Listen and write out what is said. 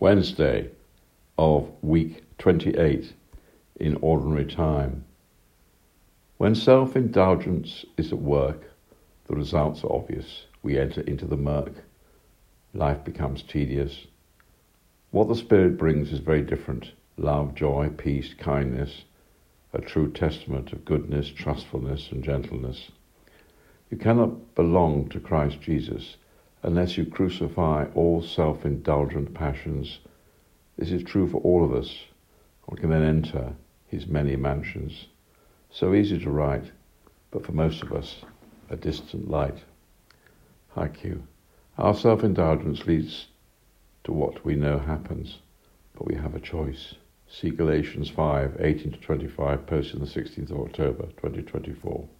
Wednesday of week 28 in ordinary time. When self-indulgence is at work, the results are obvious. We enter into the murk. Life becomes tedious. What the Spirit brings is very different. Love, joy, peace, kindness, a true testament of goodness, trustfulness, and gentleness. You cannot belong to Christ Jesus unless you crucify all self-indulgent passions. This is true for all of us. We can then enter his many mansions. So easy to write, but for most of us, a distant light. Haiku. Our self-indulgence leads to what we know happens, but we have a choice. See Galatians 5:18-25, posted on the 16th of October, 2024.